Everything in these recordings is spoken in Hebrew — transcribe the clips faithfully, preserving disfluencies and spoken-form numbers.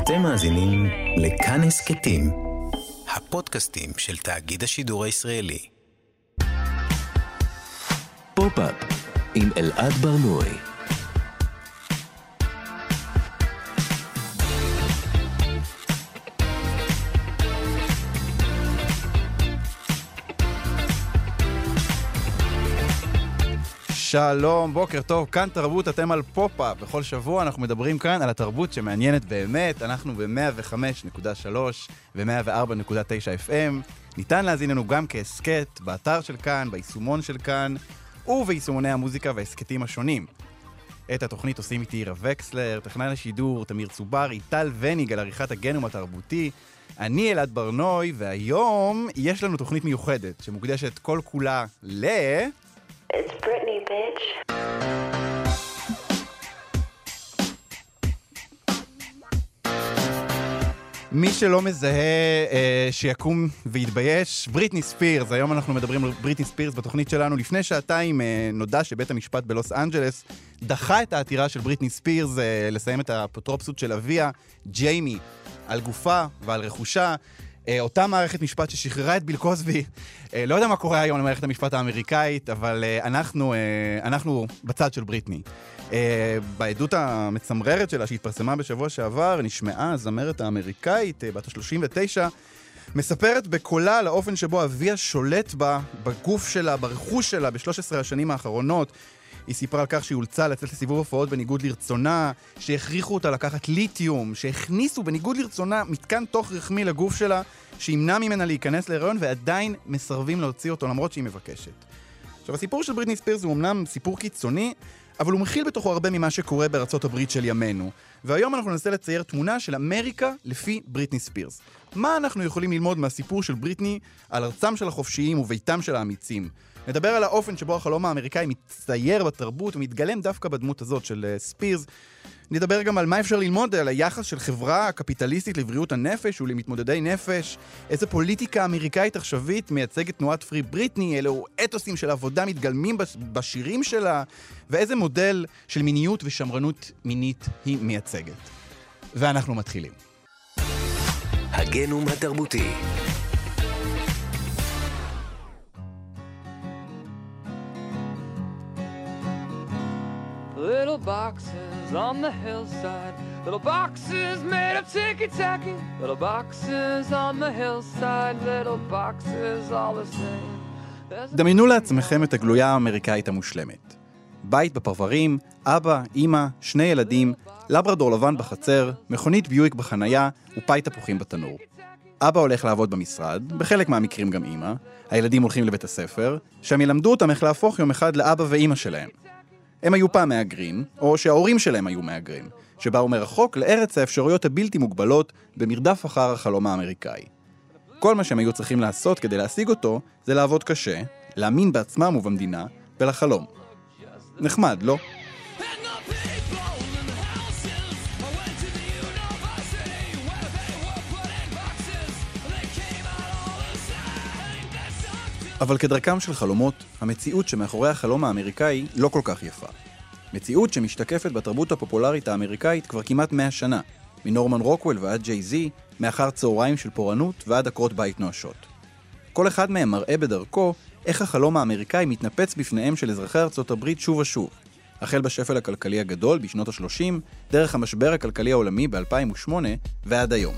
אתם מאזינים לכאן הסכתים, הפודקאסטים של תאגיד השידור הישראלי. פופ-אפ עם אלעד ברנועי. שלום, בוקר טוב, כאן תרבות, אתם על פופ-אפ. בכל שבוע אנחנו מדברים כאן על התרבות שמעניינת באמת. אנחנו ב-מאה וחמש נקודה שלוש ו-מאה וארבע נקודה תשע אף אם. ניתן להזין לנו גם כעסקט באתר של כאן, ביישומון של כאן, וביישומוני המוזיקה והעסקטים השונים. את התוכנית עושים איתי עירה וקסלר, טכנן השידור, תמיר צוברי, טל וניג על עריכת הגנום התרבותי. אני אלעד ברנועי, והיום יש לנו תוכנית מיוחדת שמוקדשת כל כולה ל... It's Britney, bitch. מי שלא מזהה אה, שיקום ויתבייש, בריטני ספירס. היום אנחנו מדברים על בריטני ספירס בתוכנית שלנו. לפני שעתיים אה, נודע שבית המשפט בלוס אנג'לס דחה את העתירה של בריטני ספירס אה, לסיים את האפוטרופסות של אביה, ג'יימי, על גופה ועל רכושה. אותה מערכת משפט ששחררה את ביל קוסבי, לא יודע מה קורה היום למערכת המשפט האמריקאית, אבל אנחנו, אנחנו בצד של בריטני. בעדות המצמררת שלה שהתפרסמה בשבוע שעבר, נשמעה הזמרת האמריקאית, בת ה-שלושים ותשע, מספרת בקולה על האופן שבו אביה שולט בה, בגוף שלה, ברכוש שלה, ב-שלוש עשרה השנים האחרונות. היא סיפרה על כך שהיא אולצה לצאת לסיבוב הופעות בניגוד לרצונה, שהכריחו אותה לקחת ליתיום, שהכניסו בניגוד לרצונה מתקן תוך רחמי לגוף שלה, שימנע ממנה להיכנס להיריון, ועדיין מסרבים להוציא אותו למרות שהיא מבקשת. עכשיו, הסיפור של בריטני ספירס הוא אמנם סיפור קיצוני, אבל הוא מכיל בתוכו הרבה ממה שקורה בארצות הברית של ימינו. והיום אנחנו ננסה לצייר תמונה של אמריקה לפי בריטני ספירס. מה אנחנו יכולים ללמוד מהסיפור של בריטני על ארצם של החופשיים וביתם של האמיצים? נדבר על האופן שבו החלום האמריקאי מצטייר בתרבות ומתגלם דווקא בדמות הזאת של ספירס. נדבר גם על מה אפשר ללמוד על היחס של חברה קפיטליסטית לבריאות הנפש ולמתמודדי נפש. איזה פוליטיקה אמריקאית עכשווית מייצגת תנועת פרי בריטני, אלו אתוסים של עבודה מתגלמים בשירים שלה, ואיזה מודל של מיניות ושמרנות מינית היא מייצגת. ואנחנו מתחילים. הגנום התרבותי. Little boxes on the hillside, little boxes made of ticky-tacky, little boxes on the hillside, little boxes all the same. דמיינו לעצמכם את הגלויה האמריקאית המושלמת. בית בפרברים, אבא, אמא, שני ילדים, לברדור לבן בחצר, מכונית ביואיק בחנייה ופי תפוחים בתנור. אבא הולך לעבוד במשרד, בחלק מהמקרים גם אמא, הילדים הולכים לבית הספר, שם ילמדו אותם איך להפוך יום אחד לאבא ואמא שלהם. הם היו פעם מאגרים, או שההורים שלהם היו מאגרים, שבאו מרחוק לארץ האפשרויות הבלתי מוגבלות במרדף אחר החלום האמריקאי. כל מה שהם היו צריכים לעשות כדי להשיג אותו, זה לעבוד קשה, להאמין בעצמם ובמדינה, ולחלום. נחמד, לא? אבל כדרכם של חלומות, המציאות שמאחורי החלום האמריקאי לא כל כך יפה. מציאות שמשתקפת בתרבות הפופולרית האמריקאית כבר כמעט מאה שנה, מנורמן רוקוול ועד ג'יי-זי, מאחר צהריים של פורענות ועד עקרות בית נואשות. כל אחד מהם מראה בדרכו איך החלום האמריקאי מתנפץ בפניהם של אזרחי ארצות הברית שוב ושוב, החל בשפל הכלכלי הגדול בשנות ה-שלושים, דרך המשבר הכלכלי העולמי ב-אלפיים ושמונה ועד היום.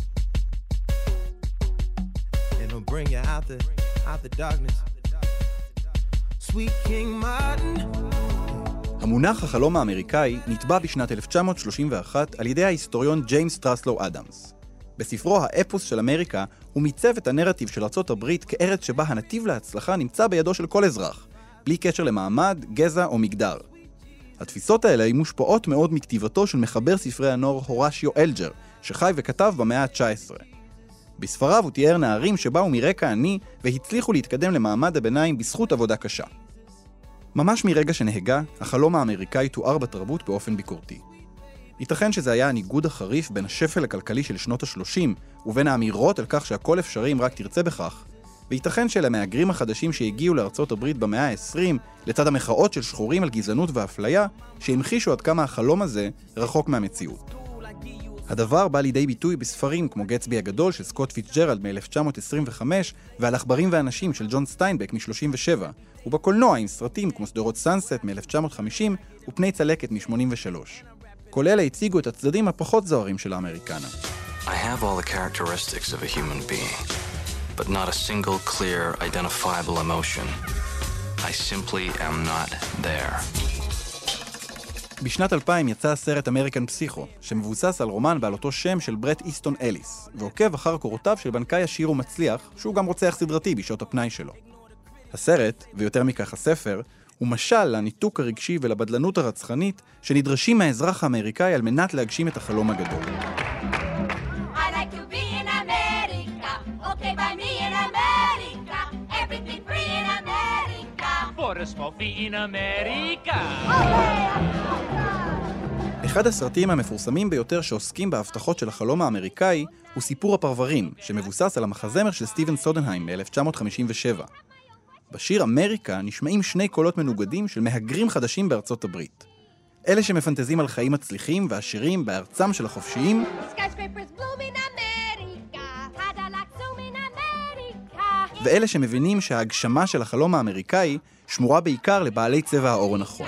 Bring you out the out the darkness. Sweet King Martin. המונח החלום האמריקאי נטבע בשנת אלף תשע מאות שלושים ואחת על ידי ההיסטוריון ג'יימס טרסלו אדמס. בספרו האפוס של אמריקה הוא מיצב את הנרטיב של ארצות הברית כארץ שבה הנתיב להצלחה נמצא בידו של כל אזרח, בלי קשר למעמד, גזע או מגדר. התפיסות האלה היו מושפעות מאוד מכתיבתו של מחבר ספרי הנוער הורשיו אלג'ר, שחי וכתב במאה ה-תשע עשרה. בספריו הוא תיאר נערים שבאו מרקע עני והצליחו להתקדם למעמד הביניים בזכות עבודה קשה. ממש מרגע שנהגה, החלום האמריקאי תואר בתרבות באופן ביקורתי. ייתכן שזה היה הניגוד החריף בין השפל הכלכלי של שנות ה-שלושים ובין האמירות על כך שהכל אפשרי אם רק תרצה בכך, וייתכן שלמהגרים החדשים שהגיעו לארצות הברית במאה ה-עשרים, לצד המחאות של שחורים על גזענות ואפליה, שהמחישו עד כמה החלום הזה רחוק מהמציאות. הדבר בא לידי ביטוי בספרים כמו גטסבי הגדול של סקוט פיצג'רלד מ-אלף תשע מאות עשרים וחמש ועל עכברים ואנשים של ג'ון סטיינבק מ-שלושים ושבע, ובקולנוע עם סרטים כמו סדרות סאנסט מ-אלף תשע מאות חמישים ופני צלקת מ-שמונים ושלוש. כל אלה הציגו את הצדדים הפחות זוהרים של האמריקנה. I have all the characteristics of a human being, but not a single clear, identifiable emotion. I simply am not there. בשנת אלפיים יצא הסרט אמריקן פסיכו, שמבוסס על רומן בעל אותו שם של ברט איסטון אליס, ועוקב אחר קורותיו של בנקאי עשיר ומצליח, שהוא גם רוצח סדרתי בשעות הפנאי שלו. הסרט, ויותר מכך הספר, הוא משל לניתוק הרגשי ולבדלנות הרצחנית שנדרשים מהאזרח האמריקאי על מנת להגשים את החלום הגדול. אחד הסרטים המפורסמים ביותר שעוסקים בהבטחות של החלום האמריקאי הוא סיפור הפרברים, שמבוסס על המחזמר של סטיבן סודנהיים מ-אלף תשע מאות חמישים ושבע. בשיר אמריקה נשמעים שני קולות מנוגדים של מהגרים חדשים בארצות הברית. אלה שמפנטזים על חיים מצליחים ועשירים בארצם של החופשיים, ואלה שמבינים שההגשמה של החלום האמריקאי שמורה בעיקר לבעלי צבע האור הנכון.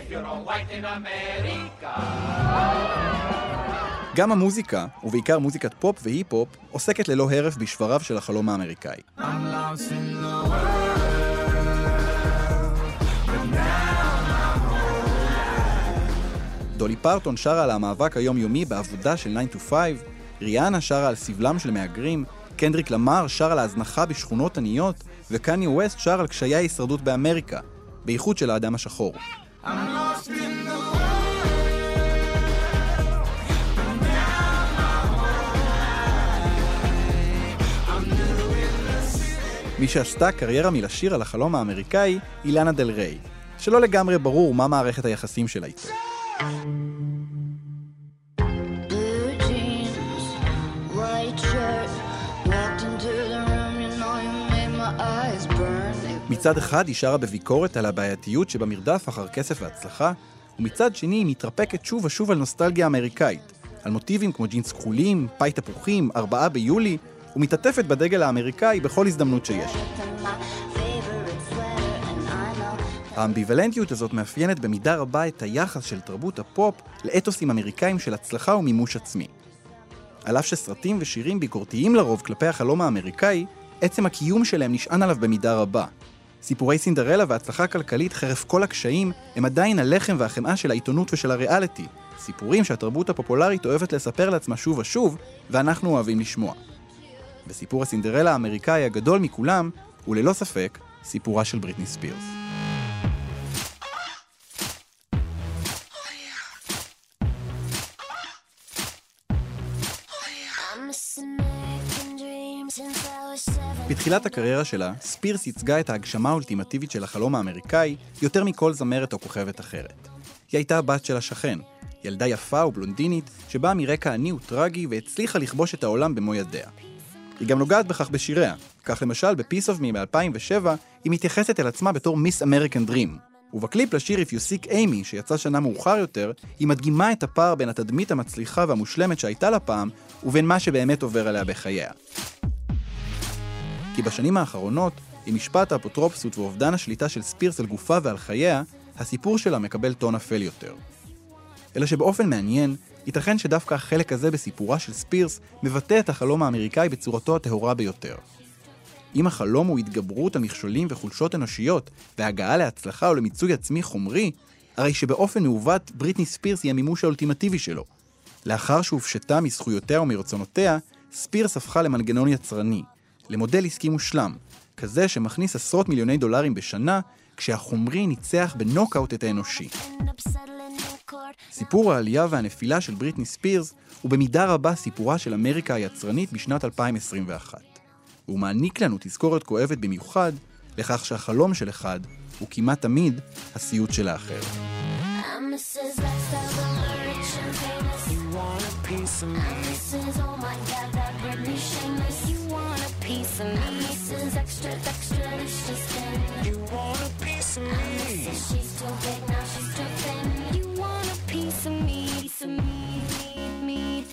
גם המוזיקה, ובעיקר מוזיקת פופ והיפ-הופ, עוסקת ללא הרף בשבריו של החלום האמריקאי. דולי פרטון שרה על המאבק היומיומי בעבודה של nine to five, ריאנה שרה על סבלם של מהגרים, קנדריק למר שר על ההזנחה בשכונות עניות, וקניה ווסט שר על קשיי ההישרדות באמריקה, בייחוד של האדם השחור. מי שעשתה קריירה מלשיר על החלום האמריקאי היא לאנה דל ריי, שלא לגמרי ברור מה מערכת היחסים שלה איתו. מצד אחד היא שרה בביקורת על הבעייתיות שבמרדף אחר כסף והצלחה, ומצד שני היא מתרפקת שוב ושוב על נוסטלגיה אמריקאית, על מוטיבים כמו ג'ינס כחולים, פאי תפוחים, ארבעה ביולי, ומתעטפת בדגל האמריקאי בכל הזדמנות שיש. האמביוולנטיות הזאת מאפיינת במידה רבה את היחס של תרבות הפופ לאתוסים אמריקאים של הצלחה ומימוש עצמי. על אף שסרטים ושירים ביקורתיים לרוב כלפי החלום האמריקאי, עצם הקיום שלהם נשען עליו במידה רבה. סיפורי סינדרלה והצלחה כלכלית חרף כל הקשיים הם עדיין הלחם והחמאה של העיתונות ושל הריאליטי, סיפורים שהתרבות הפופולרית אוהבת לספר לעצמה שוב ושוב, ואנחנו אוהבים לשמוע. וסיפור הסינדרלה האמריקאי הגדול מכולם הוא ללא ספק סיפורה של בריטני ספירס. בתחילת הקריירה שלה, ספירס ייצגה את ההגשמה האולטימטיבית של החלום האמריקאי יותר מכל זמרת או כוכבת אחרת. היא הייתה הבת של השכן, ילדה יפה ובלונדינית שבאה מרקע עני וטרגי והצליחה לכבוש את העולם במו ידיה. היא גם נוגעת בכך בשיריה, כך למשל ב-Piece of Me ב-אלפיים ושבע היא מתייחסת אל עצמה בתור מיס אמריקן דרים. ובקליפ לשיר If You Seek Amy, שיצא שנה מאוחר יותר, היא מדגימה את הפער בין התדמית המצליחה והמושלמת שהייתה לה פעם, ובין מה שבאמת עובר עליה בחייה. כי בשנים האחרונות, עם משפט האפוטרופסות ואובדן השליטה של ספירס על גופה ועל חייה, הסיפור שלה מקבל טון אפל יותר. אלא שבאופן מעניין, ייתכן שדווקא החלק הזה בסיפורה של ספירס מבטא את החלום האמריקאי בצורתו הטהורה ביותר. אם החלום הוא התגברות על מכשולים וחולשות אנושיות והגעה להצלחה או למיצוי עצמי חומרי, הרי שבאופן מעוות בריטני ספירס היא המימוש האולטימטיבי שלו. לאחר שהופשטה מזכויותיה ומרצונותיה, ספירס הפכה למנגנון יצרני, למודל עסקי מושלם, כזה שמכניס עשרות מיליוני דולרים בשנה, כשהחומרי ניצח בנוקאוט את האנושי. סיפור העלייה והנפילה של בריטני ספירס הוא במידה רבה סיפורה של אמריקה היצרנית בשנת אלפיים עשרים ואחת. והוא מעניק לנו תזכורת כואבת במיוחד לכך שהחלום של אחד הוא כמעט תמיד הסיוט של האחר. Piece of me, piece of me,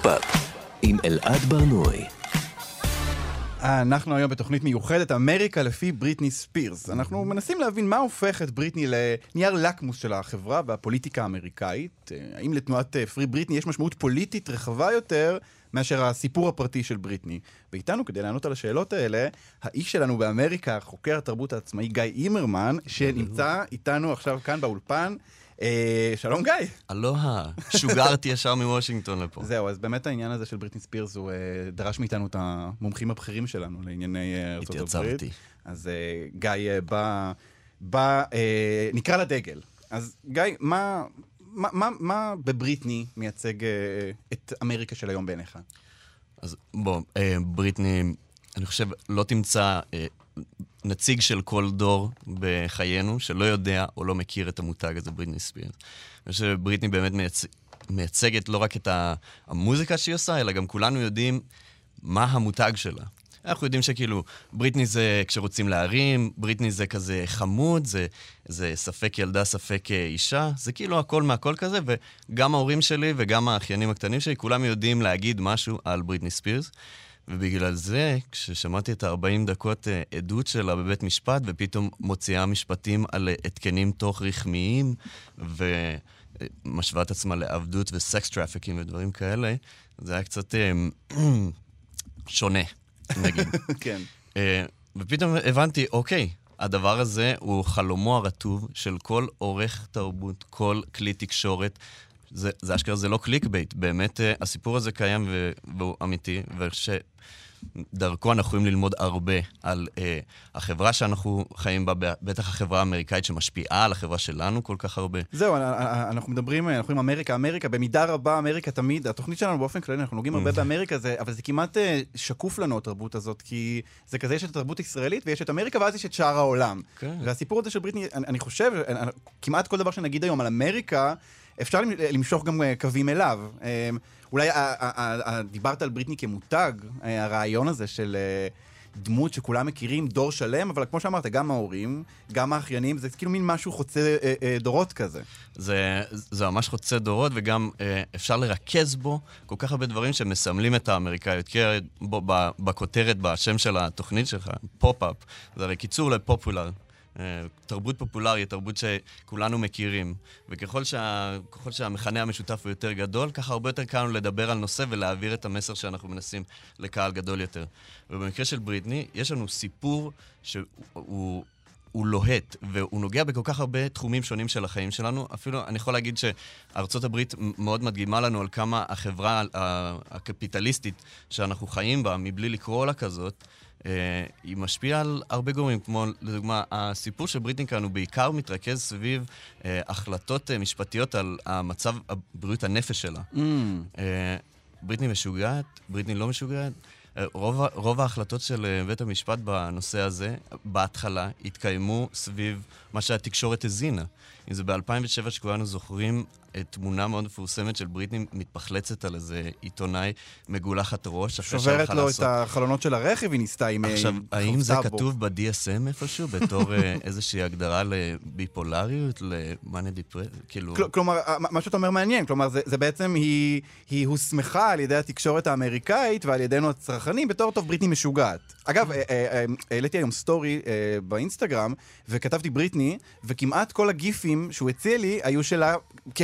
פופ-אפ עם אלעד ברנועי. אנחנו היום בתוכנית מיוחדת, אמריקה לפי בריטני ספירס. אנחנו מנסים להבין מה הופך את בריטני לנייר לקמוס של החברה והפוליטיקה האמריקאית. האם לתנועת פרי בריטני יש משמעות פוליטית רחבה יותר מאשר הסיפור הפרטי של בריטני? ואיתנו, כדי לענות על השאלות האלה, האיש שלנו באמריקה, חוקר התרבות העצמאי גיא אימרמן, שנמצא איתנו עכשיו כאן באולפן. אה, שלום גיא. אלוהה, שוגרתי ישר מוושינגטון לפה. זהו, אז באמת העניין הזה של בריטני ספירס, הוא אה, דרש מאיתנו את המומחים הבכירים שלנו לענייני אה, ארצות הברית. התייצבתי. אז אה, גיא אה, בא, בא אה, נקרא לדגל. אז גיא, מה, מה, מה, מה בבריטני מייצג אה, את אמריקה של היום בעיניך? אז בוא, אה, בריטני, אני חושב, לא תמצא אה, נציג של כל דור בחיינו שלא יודע או לא מכיר את המותג הזה, בריטני ספירס. אני חושב שבריטני באמת מייצג, מייצגת לא רק את המוזיקה שהיא עושה, אלא גם כולנו יודעים מה המותג שלה. אנחנו יודעים שכאילו, בריטני זה כשרוצים להרים, בריטני זה כזה חמוד, זה, זה ספק ילדה, ספק אישה, זה כאילו הכל מהכל כזה, וגם ההורים שלי וגם האחיינים הקטנים שלי, כולם יודעים להגיד משהו על בריטני ספירס. ובגלל זה, כששמעתי את ה-ארבעים דקות עדות שלה בבית משפט, ופתאום מוציאה משפטים על התקנים תוך רחמיים, ומשווה את עצמה לעבדות וסקס טראפיקים ודברים כאלה, זה היה קצת שונה, נגיד. כן. ופתאום הבנתי, אוקיי, הדבר הזה הוא חלומו הרטוב של כל עורך תרבות, כל כלי תקשורת, זה, זה אשכרה, זה לא קליק בייט. באמת, הסיפור הזה קיים ו, והוא אמיתי, ושדרכו אנחנו יכולים ללמוד הרבה על אה, החברה שאנחנו חיים בה, בטח החברה האמריקאית שמשפיעה על החברה שלנו כל כך הרבה. זהו, אנחנו מדברים, אנחנו עם אמריקה, אמריקה, במידה רבה, אמריקה תמיד, התוכנית שלנו באופן כללי, אנחנו נוגעים הרבה באמריקה, זה, אבל זה כמעט שקוף לנו התרבות הזאת, כי זה כזה, יש את התרבות הישראלית, ויש את אמריקה, ואז יש את שאר העולם. כן. והסיפור הזה של בריטני, אני, אני חושב, כמעט כל דבר שנגיד היום על אמריקה, אפשר למשוך גם קווים אליו. אולי דיברת על בריטני כמותג, הרעיון הזה של דמות שכולם מכירים, דור שלם, אבל כמו שאמרת, גם ההורים, גם האחיינים, זה כאילו מין משהו חוצה דורות כזה. זה, זה ממש חוצה דורות, וגם אפשר לרכז בו כל כך הרבה דברים שמסמלים את האמריקאיות. כי בו, בכותרת, בשם של התוכנית שלך, פופ-אפ, זה הרי קיצור לפופולר. תרבות פופולרית, תרבות שכולנו מכירים. וככל שה, ככל שהמכנה המשותף הוא יותר גדול, ככה הרבה יותר קל לדבר על נושא ולהעביר את המסר שאנחנו מנסים לקהל גדול יותר. ובמקרה של בריטני, יש לנו סיפור שהוא הוא לוהט, והוא נוגע בכל כך הרבה תחומים שונים של החיים שלנו. אפילו אני יכול להגיד שארצות הברית מאוד מדגימה לנו על כמה החברה הקפיטליסטית שאנחנו חיים בה, מבלי לקרוא לה כזאת, Uh, היא משפיעה על הרבה גורמים, כמו לדוגמה, הסיפור של בריטני כאן הוא בעיקר מתרכז סביב uh, החלטות uh, משפטיות על המצב הבריאות הנפש שלה. Mm. Uh, בריטני משוגעת, בריטני לא משוגעת. Uh, רוב, רוב ההחלטות של uh, בית המשפט בנושא הזה, בהתחלה, התקיימו סביב מה שהתקשורת הזינה. אם זה ב-אלפיים ושבע שכולנו זוכרים תמונה מאוד מפורסמת של בריטני מתפחלצת על איזה עיתונאי מגולחת ראש. שוברת לו את החלונות של הרכב, היא ניסתה עם... עכשיו, האם זה כתוב ב-די אס אם איפשהו, בתור איזושהי הגדרה לביפולריות, למאניה דיפרסיה? כלומר, מה שאתה אומר מעניין, כלומר, זה בעצם, היא הוסמכה על ידי התקשורת האמריקאית ועל ידינו הצרכנים, בתור טוב בריטני משוגעת. אגב, העליתי היום סטורי באינסטגרם, וכתבתי בריטני, וכמעט כל הגיפים שהוא הציע לי, היו שלה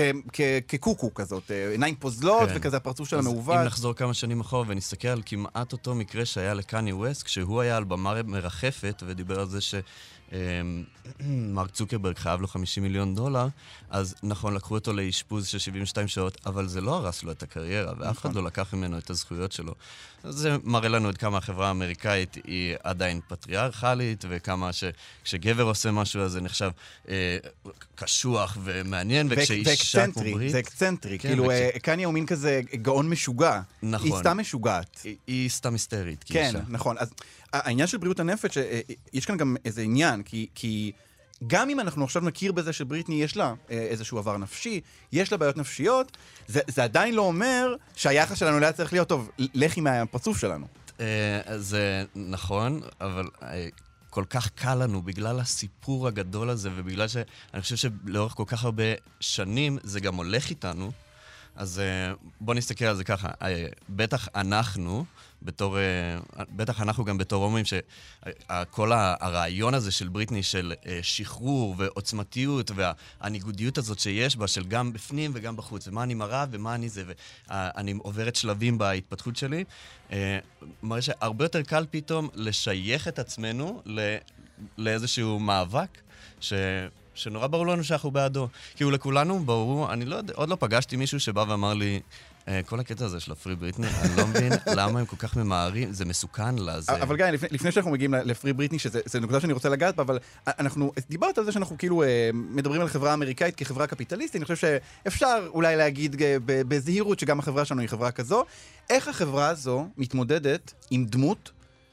כקוקו כזאת, עיניים פוזלות וכזה הפרצוף שלה מעוות. אם נחזור כמה שנים אחורה ונסתכל על כמעט אותו מקרה שהיה לקני ווסט, כשהוא היה על במה מרחפת ודיבר על זה ש... מרק צוקרברג חייב לו חמישים מיליון דולר, אז נכון, לקחו אותו לאשפוז של שבעים ושתיים שעות, אבל זה לא הרס לו את הקריירה, ואף אחד לא לקח ממנו את הזכויות שלו. זה מראה לנו עד כמה החברה האמריקאית היא עדיין פטריארכלית, וכמה שכשגבר עושה משהו, אז זה נחשב אה, קשוח ומעניין, וכשאישה כמו ברית... זה אקצנטרי, כן, כאילו וכש... קניה הוא מין כזה גאון משוגע. נכון. היא סתם משוגעת. היא, היא סתם היסטרית. כן, כאישה. נכון. אז העניין של בריאות הנפש, יש כאן גם איזה עניין, כי, כי גם אם אנחנו עכשיו נכיר בזה שבריטני יש לה איזשהו עבר נפשי, יש לה בעיות נפשיות, זה, זה עדיין לא אומר שהיחס שלנו לא צריך להיות טוב, לכי מהפרצוף שלנו. זה נכון, אבל כל כך קל לנו בגלל הסיפור הגדול הזה, ובגלל שאני חושב שלאורך כל כך הרבה שנים זה גם הולך איתנו, אז בוא נסתכל על זה ככה. בטח אנחנו, בתור, בטח אנחנו גם בתור הומואים, שכל הרעיון הזה של בריטני, של שחרור ועוצמתיות, והניגודיות הזאת שיש בה, של גם בפנים וגם בחוץ, ומה אני מראה ומה אני זה, ואני עוברת שלבים בהתפתחות שלי, מראה שהרבה יותר קל פתאום לשייך את עצמנו לאיזשהו מאבק, ש... שנורא ברור לנו שאנחנו בעדו. כאילו לכולנו ברור, אני לא יודע, עוד לא פגשתי מישהו שבא ואמר לי, כל הקטע הזה של הפרי בריטני, אני לא מבין למה הם כל כך ממהרים, זה מסוכן לה, זה... אבל גיא, לפני, לפני שאנחנו מגיעים לפרי בריטני, שזה נקודה שאני רוצה לגעת בה, אבל אנחנו, דיברת על זה שאנחנו כאילו מדברים על חברה אמריקאית כחברה קפיטליסטית, אני חושב שאפשר אולי להגיד בזהירות שגם החברה שלנו היא חברה כזו. איך החברה הזו מתמודדת עם דמות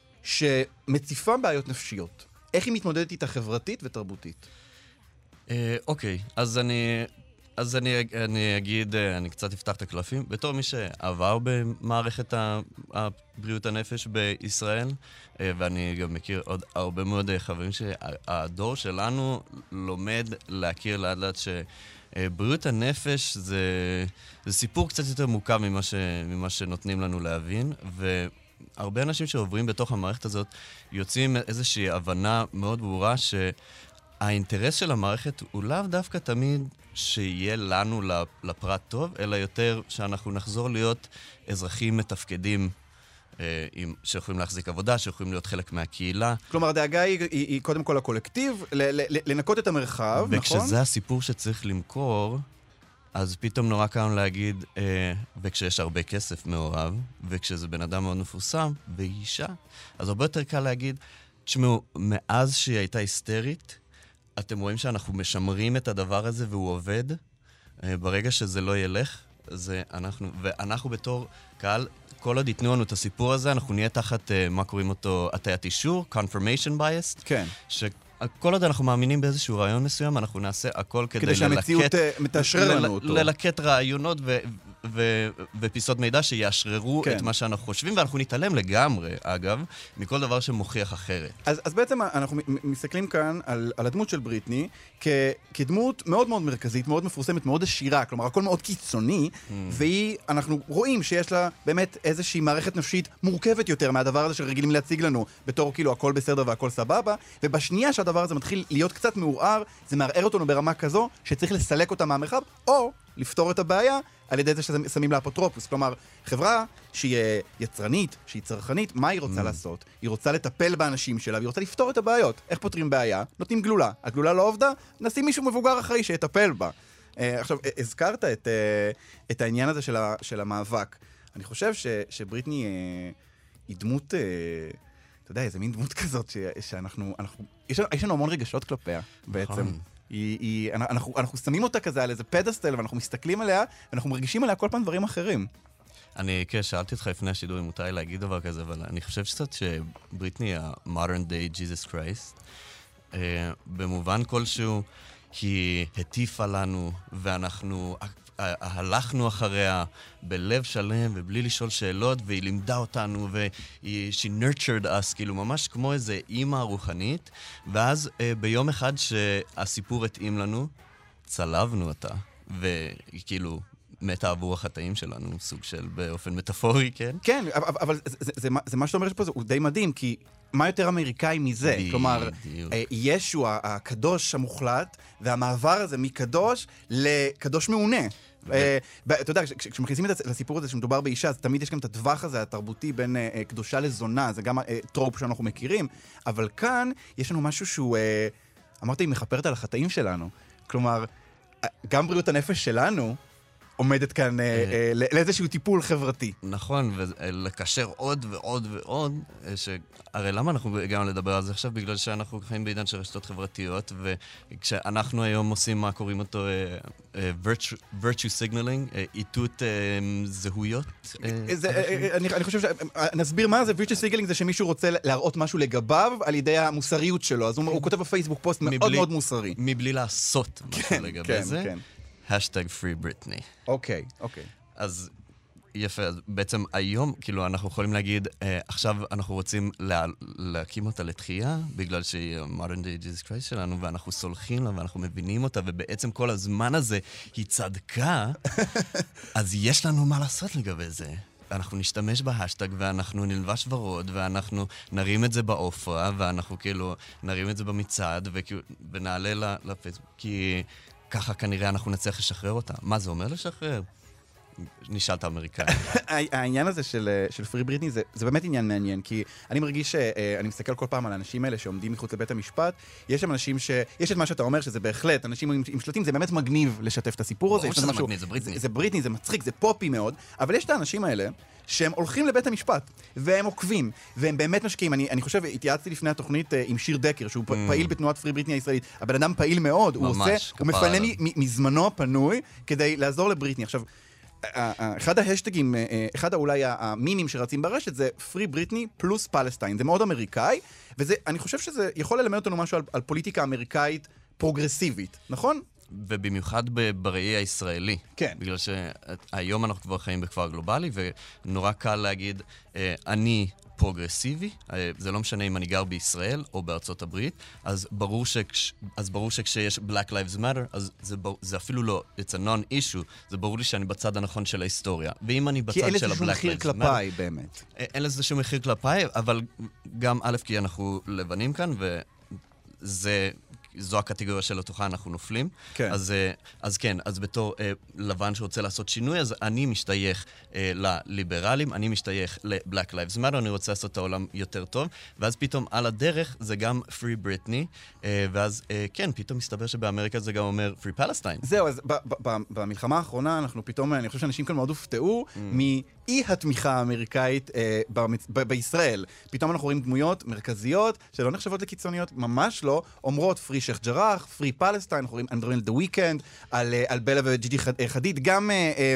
שמציפה בעיות נפשיות? איך היא מתמודדת איתה חברתית ותרבותית? אוקיי, אז אני... אז אני, אני אגיד, אני קצת אפתח את הקלפים. בתור מי שעבר במערכת הבריאות הנפש בישראל, ואני גם מכיר עוד הרבה מאוד חברים שהדור שלנו לומד להכיר לאט לאט שבריאות הנפש זה, זה סיפור קצת יותר מורכב ממה, ש, ממה שנותנים לנו להבין, והרבה אנשים שעוברים בתוך המערכת הזאת יוצאים איזושהי הבנה מאוד ברורה ש... האינטרס של המערכת הוא לאו דווקא תמיד שיהיה לנו לפרט טוב, אלא יותר שאנחנו נחזור להיות אזרחים מתפקדים, אה, עם, שיכולים להחזיק עבודה, שיכולים להיות חלק מהקהילה. כלומר, הדאגה היא, היא, היא קודם כל הקולקטיב, ל, ל, לנקות את המרחב, נכון? וכשזה הסיפור שצריך למכור, אז פתאום נורא קל להגיד, אה, וכשיש הרבה כסף מעורב, וכשזה בן אדם מאוד מפורסם, והיא אישה, אז הרבה יותר קל להגיד, תשמעו, מאז שהיא הייתה היסטרית, אתם רואים שאנחנו משמרים את הדבר הזה והוא עובד. ברגע שזה לא ילך, זה אנחנו, ואנחנו בתור קהל, כל עוד יתנו לנו את הסיפור הזה, אנחנו נהיה תחת, מה קוראים אותו, הטיית אישור, confirmation bias. כן. שכל עוד אנחנו מאמינים באיזשהו רעיון מסוים, אנחנו נעשה הכל כדי, כדי שהמציאות מתאשרר לנו אותו. ללקט רעיונות ו... ו- ופיסות מידע שיאשררו כן. את מה שאנחנו חושבים, ואנחנו נתעלם לגמרי, אגב, מכל דבר שמוכיח אחרת. אז, אז בעצם אנחנו מסתכלים כאן על, על הדמות של בריטני, כ- כדמות מאוד מאוד מרכזית, מאוד מפורסמת, מאוד עשירה, כלומר, הכל מאוד קיצוני, mm. והיא, אנחנו רואים שיש לה באמת איזושהי מערכת נפשית מורכבת יותר מהדבר הזה שרגילים להציג לנו, בתור כאילו הכל בסדר והכל סבבה, ובשנייה שהדבר הזה מתחיל להיות קצת מעורער, זה מערער אותנו ברמה כזו, שצריך לסלק אותה מהמרחב, או לפתור את הבעיה על ידי זה ששמים לה אפוטרופוס. כלומר, חברה שהיא יצרנית, שהיא צרכנית, מה היא רוצה mm. לעשות? היא רוצה לטפל באנשים שלה, והיא רוצה לפתור את הבעיות. איך פותרים בעיה? נותנים גלולה. הגלולה לא עובדה, נשים מישהו מבוגר אחרי שיטפל בה. Uh, עכשיו, הזכרת את, uh, את העניין הזה של, ה, של המאבק. אני חושב ש, שבריטני uh, היא דמות, uh, אתה יודע, איזה מין דמות כזאת ש, שאנחנו, אנחנו, יש, יש לנו המון רגשות כלפיה, בעצם. היא, היא, אנחנו, אנחנו שמים אותה כזה על איזה פדסטל, ואנחנו מסתכלים עליה, ואנחנו מרגישים עליה כל פעם דברים אחרים. אני, כן, שאלתי אותך לפני השידור אם מותר להגיד דבר כזה, אבל אני חושב שקצת שבריטני, ה-modern day Jesus Christ, אה, במובן כלשהו, היא הטיפה לנו, ואנחנו הלכנו אחריה בלב שלם ובלי לשאול שאלות, והיא לימדה אותנו, והיא, she nurtured us, כאילו ממש כמו איזה אימא רוחנית, ואז אה, ביום אחד שהסיפור התאים לנו, צלבנו אותה, והיא כאילו מתה עבור החטאים שלנו, סוג של באופן מטאפורי, כן? כן, אבל, אבל זה, זה, זה, זה מה שאתה אומר שפה, זה הוא די מדהים, כי מה יותר אמריקאי מזה? בדיוק. כלומר, ישו הקדוש המוחלט, והמעבר הזה מקדוש לקדוש מעונה. אתה יודע, כשמכניסים את לסיפור הזה שמדובר באישה, אז תמיד יש גם את הטווח הזה התרבותי בין קדושה לזונה, זה גם טרופ שאנחנו מכירים, אבל כאן יש לנו משהו שהוא, אמרתי, היא מחפרת על החטאים שלנו. כלומר, גם בריאות הנפש שלנו עומדת כאן לאיזשהו טיפול חברתי. נכון, ולקשר עוד ועוד ועוד, הרי למה אנחנו הגענו לדבר על זה עכשיו? בגלל שאנחנו חיים בעידן של רשתות חברתיות, וכשאנחנו היום עושים מה קוראים אותו virtue signaling, איתות זהויות. אני חושב שנסביר מה זה. virtue signaling זה שמישהו רוצה להראות משהו לגביו על ידי המוסריות שלו, אז הוא כותב בפייסבוק פוסט מאוד מאוד מוסרי. מבלי לעשות משהו לגבי זה. כן. השטג פרי בריטני. אוקיי, אוקיי. אז יפה, אז בעצם היום, כאילו, אנחנו יכולים להגיד, אה, עכשיו אנחנו רוצים לה, להקים אותה לתחייה, בגלל שהיא modern day Jesus Christ שלנו, ואנחנו סולחים לה, ואנחנו מבינים אותה, ובעצם כל הזמן הזה היא צדקה, אז יש לנו מה לעשות לגבי זה. אנחנו נשתמש בהשטג, ואנחנו נלבש ורוד, ואנחנו נרים את זה באופרה, ואנחנו כאילו נרים את זה במצעד, וכאילו, ונעלה לפייסבוק, כי ככה כנראה אנחנו נצליח לשחרר אותה. מה זה אומר לשחרר? נשאל את האמריקאים. העניין הזה של, של פרי בריטני זה, זה באמת עניין מעניין, כי אני מרגיש שאני מסתכל כל פעם על האנשים האלה שעומדים מחוץ לבית המשפט, יש שם אנשים ש... יש את מה שאתה אומר שזה בהחלט, אנשים עם, עם שלטים, זה באמת מגניב לשתף את הסיפור הזה. ברור שזה מגניב, זה בריטני. זה, זה בריטני, זה מצחיק, זה פופי מאוד, אבל יש את האנשים האלה שהם הולכים לבית המשפט, והם עוקבים, והם באמת משקיעים. אני, אני חושב, התייעצתי לפני התוכנית עם שיר דקר, שהוא mm. פעיל בתנועת פרי בריטני הישראלית. הבן אדם פעיל מאוד, הוא עושה, הוא מפנה מזמנו הפנוי כדי לעזור לבריטני. עכשיו, אחד ההשטגים, אחד אולי המימים שרצים ברשת זה פרי בריטני פלוס פלסטיין. זה מאוד אמריקאי, ואני חושב שזה יכול ללמד אותנו משהו על, על פוליטיקה אמריקאית פרוגרסיבית, נכון? ובמיוחד בראי הישראלי. כן. בגלל שהיום אנחנו כבר חיים בכפר גלובלי, ונורא קל להגיד, אני פרוגרסיבי, זה לא משנה אם אני גר בישראל או בארצות הברית, אז ברור, שכש, אז ברור שכשיש Black Lives Matter, אז זה, זה אפילו לא, it's a non-issue, זה ברור לי שאני בצד הנכון של ההיסטוריה. ואם אני בצד של ה-Black Lives Matter... כי אין לזה שום מחיר כלפיי, באמת. אין לזה שום מחיר כלפיי, אבל גם א', כי אנחנו לבנים כאן, וזה... זו הקטגוריה של התוכה, אנחנו נופלים. כן. אז, אז כן, אז בתור אה, לבן שרוצה לעשות שינוי, אז אני משתייך אה, לליברלים, אני משתייך ל-Black Lives Matter, אני רוצה לעשות את העולם יותר טוב, ואז פתאום על הדרך זה גם Free Britney, אה, ואז אה, כן, פתאום מסתבר שבאמריקה זה גם אומר Free Palestine. זהו, אז ב- ב- ב- במלחמה האחרונה אנחנו פתאום, אני חושב שאנשים כאן מאוד הופתעו mm. מאי התמיכה האמריקאית אה, ב- ב- בישראל. פתאום אנחנו רואים דמויות מרכזיות שלא נחשבות לקיצוניות, ממש לא, אומרות Free שייח ג'ראח, פרי פלסטיין, אנחנו רואים מדברים על The Weeknd, על, על בלה וג'יג'י חדיד, גם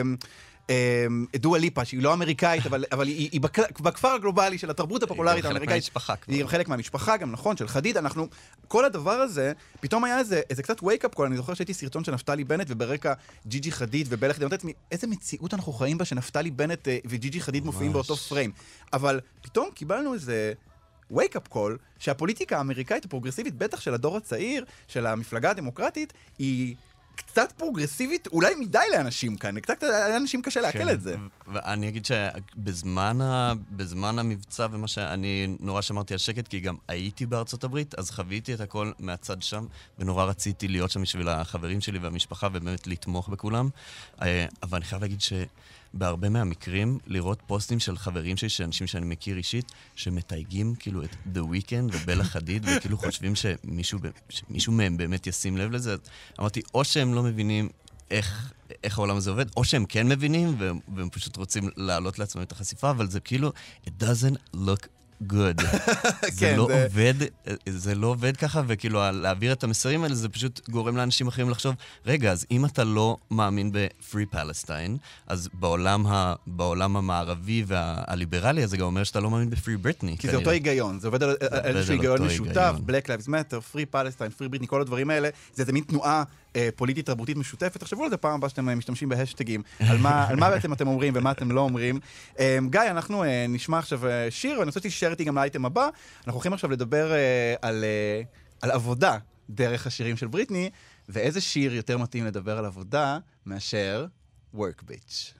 דואה ליפה, שהיא לא אמריקאית, אבל, אבל היא, היא בכפר הגלובלי של התרבות הפופולרית האמריקאית. היא גם חלק מהמשפחה, גם נכון, של חדיד. אנחנו, כל הדבר הזה, פתאום היה איזה, איזה קצת wake-up call. אני זוכר שהייתי סרטון של נפתלי בנט, וברקע ג'יג'י חדיד ובלה חדיד. איזה מציאות אנחנו חיים בה שנפתלי בנט וג'יג'י חדיד מופיעים באותו פריים. אבל פתאום קיבלנו איזה wake-up call, שהפוליטיקה האמריקאית הפרוגרסיבית, בטח של הדור הצעיר, של המפלגה הדמוקרטית, היא קצת פרוגרסיבית, אולי מדי לאנשים כאן, קצת לאנשים קשה להקל את זה. ואני אגיד שבזמן ה... בזמן המבצע ומה שאני נורא שמרתי על שקט, כי גם הייתי בארצות הברית, אז חוויתי את הכל מהצד שם, ונורא רציתי להיות שם בשביל החברים שלי והמשפחה, ובאמת לתמוך בכולם. אבל אני חייב להגיד ש... בהרבה מהמקרים, לראות פוסטים של חברים שלי, של אנשים שאני מכיר אישית, שמתייגים כאילו את The Weeknd ובלה חדיד, וכאילו חושבים שמישהו, שמישהו מהם באמת ישים לב לזה. אמרתי, או שהם לא מבינים איך, איך העולם הזה עובד, או שהם כן מבינים, והם, והם פשוט רוצים להעלות לעצמם את החשיפה, אבל זה כאילו, it doesn't look good. זה לא עובד, זה לא עובד ככה, וכאילו להעביר את המסרים האלה, זה פשוט גורם לאנשים אחרים לחשוב, רגע, אז אם אתה לא מאמין ב-Free Palestine, אז בעולם, ה, בעולם המערבי והליברלי, זה גם אומר שאתה לא מאמין ב-Free Britney. כי זה אותו היגיון, זה עובד על איזשהו היגיון משותף, Black Lives Matter, Free Palestine, Free Britney, כל הדברים האלה, זה איזה מין תנועה פוליטית תרבותית משותפת. תחשבו על זה פעם הבאה שאתם משתמשים בהשטגים, על מה, על מה בעצם אתם אומרים ומה אתם לא אומרים. גיא, אנחנו נשמע עכשיו שיר, ואני רוצה שתישאר איתי גם לאייטם הבא. אנחנו הולכים עכשיו לדבר על, על עבודה דרך השירים של בריטני, ואיזה שיר יותר מתאים לדבר על עבודה מאשר Work Bitch.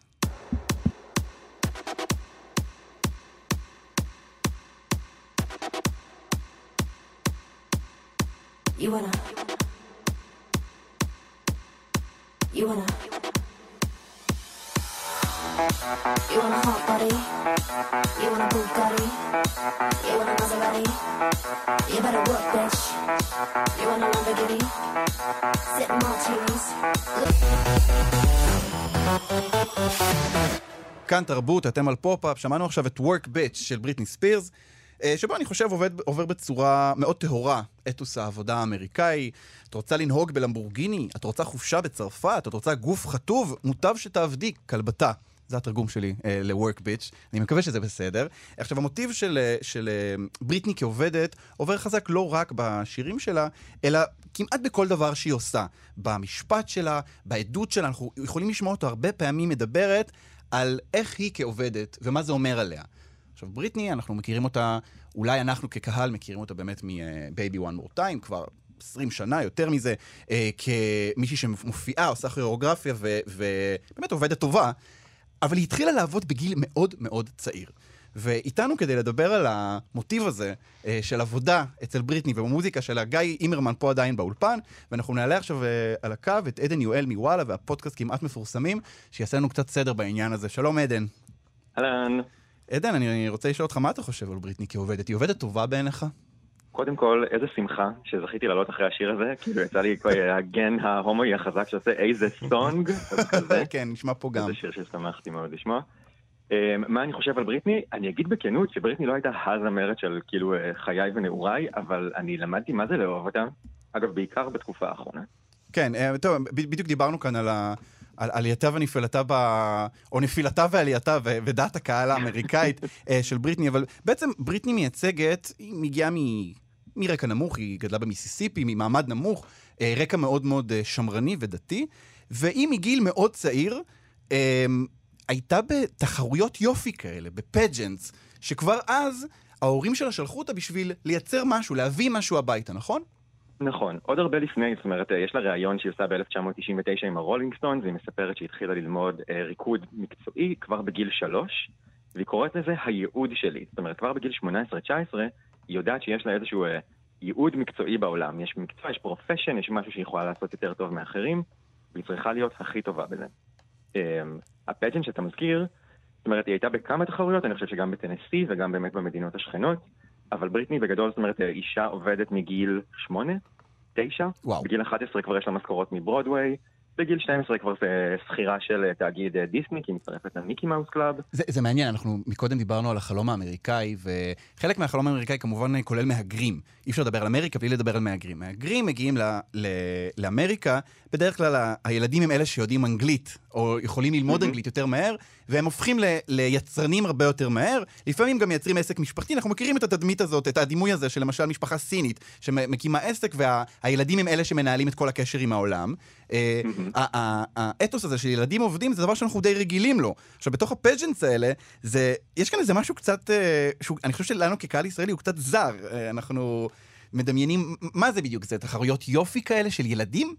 You wanna You wanna You want a hot body You want a Bugatti You want a Maserati You better work, bitch You want a Lamborghini Sip martinis כאן תרבות, אתם על פופ-אפ, שמענו עכשיו את Work Bitch של בריטני ספירס, שבו אני חושב עובד, עובר בצורה מאוד טהורה אתוס העבודה האמריקאי. את רוצה לנהוג בלמבורגיני, את רוצה חופשה בצרפת, את רוצה גוף חטוב, מוטב שתעבדי, כלבתה. זה התרגום שלי אה, ל-Work Bitch. אני מקווה שזה בסדר. עכשיו, המוטיב של, של אה, בריטני כעובדת עובר חזק לא רק בשירים שלה, אלא כמעט בכל דבר שהיא עושה. במשפט שלה, בעדות שלה, אנחנו יכולים לשמוע אותו הרבה פעמים מדברת על איך היא כעובדת ומה זה אומר עליה. עכשיו, בריטני, אנחנו מכירים אותה, אולי אנחנו כקהל מכירים אותה באמת מ-Baby One More Time, כבר עשרים שנה, יותר מזה, אה, כמישהי שמופיעה, עושה כוריאוגרפיה ו- ובאמת עובדת טובה, אבל היא התחילה לעבוד בגיל מאוד מאוד צעיר. ואיתנו כדי לדבר על המוטיב הזה אה, של עבודה אצל בריטני ובמוזיקה שלה, גיא אימרמן פה עדיין באולפן, ואנחנו נעלה עכשיו אה, על הקו את עדן יואל מוואלה והפודקאסט כמעט מפורסמים, שיעשה לנו קצת סדר בעניין הזה. שלום עדן. אהלן. עדן, אני רוצה לשאול אותך מה אתה חושב על בריטני כעובדת? היא עובדת טובה בעיניך? קודם כל, איזה שמחה שזכיתי לעלות אחרי השיר הזה, כאילו יצא לי הגן ההומואי החזק שעושה איזה סונג. כן, נשמע פה גם. זה שיר ששמחתי מאוד לשמוע. מה אני חושב על בריטני? אני אגיד בכנות שבריטני לא הייתה הזמרת של כאילו חיי ונעוריי, אבל אני למדתי מה זה לאהוב אותה, אגב בעיקר בתקופה האחרונה. כן, טוב, בדיוק דיברנו כאן על ה... על עלייתה ונפילתה, ב... או נפילתה ועלייתה ודעת הקהל האמריקאית של בריטני, אבל בעצם בריטני מייצגת, היא מגיעה מ... מרקע נמוך, היא גדלה במיסיסיפי, ממעמד נמוך, רקע מאוד מאוד שמרני ודתי, והיא מגיל מאוד צעיר, הייתה בתחרויות יופי כאלה, בפג'נטס, שכבר אז ההורים שלה שלחו אותה בשביל לייצר משהו, להביא משהו הביתה, נכון? נכון, עוד הרבה לפני, זאת אומרת, יש לה ראיון שהיא עושה ב-אלף תשע מאות תשעים ותשע עם הרולינג סטונס, והיא מספרת שהיא התחילה ללמוד אה, ריקוד מקצועי כבר בגיל שלוש, והיא קוראת לזה הייעוד שלי. זאת אומרת, כבר בגיל שמונה עשרה תשע עשרה, היא יודעת שיש לה איזשהו אה, ייעוד מקצועי בעולם. יש מקצוע, יש פרופשן, יש משהו שהיא יכולה לעשות יותר טוב מאחרים, והיא צריכה להיות הכי טובה בזה. אה, הפג'נט שאתה מזכיר, זאת אומרת, היא הייתה בכמה תחרויות, אני חושב שגם בטנסי וגם באמת במדינות השכנות, אבל בריטני בגדול, זאת אומרת, אישה עובדת מגיל שמונה, תשע, וואו. בגיל אחת עשרה כבר יש לה משכורות מברודוויי, בגיל שתים עשרה כבר זה שכירה של תאגיד דיסני, כי היא מצטרפת למיקי מאוס קלאב. זה, זה מעניין, אנחנו מקודם דיברנו על החלום האמריקאי, וחלק מהחלום האמריקאי כמובן כולל מהגרים. אי אפשר לדבר על אמריקה בלי לדבר על מהגרים. מהגרים מגיעים ל, ל, לאמריקה, בדרך כלל הילדים הם אלה שיודעים אנגלית, או יכולים ללמוד אנגלית יותר מהר, והם הופכים ל, ליצרנים הרבה יותר מהר, לפעמים גם מייצרים עסק משפחתי. אנחנו מכירים את התדמית הזאת, את הדימוי הזה של למשל משפחה סינית, שמקימה עסק, והילדים הם אלה שמנהלים את כל הקשר עם העולם. האתוס הזה של ילדים עובדים זה דבר שאנחנו די רגילים לו. עכשיו, בתוך הפג'נטס האלה, יש כאן איזה משהו קצת, אני חושב שלנו כקהל ישראלי הוא קצת זר. אנחנו מדמיינים, מה זה בדיוק? זה תחרויות יופי כאלה של ילדים?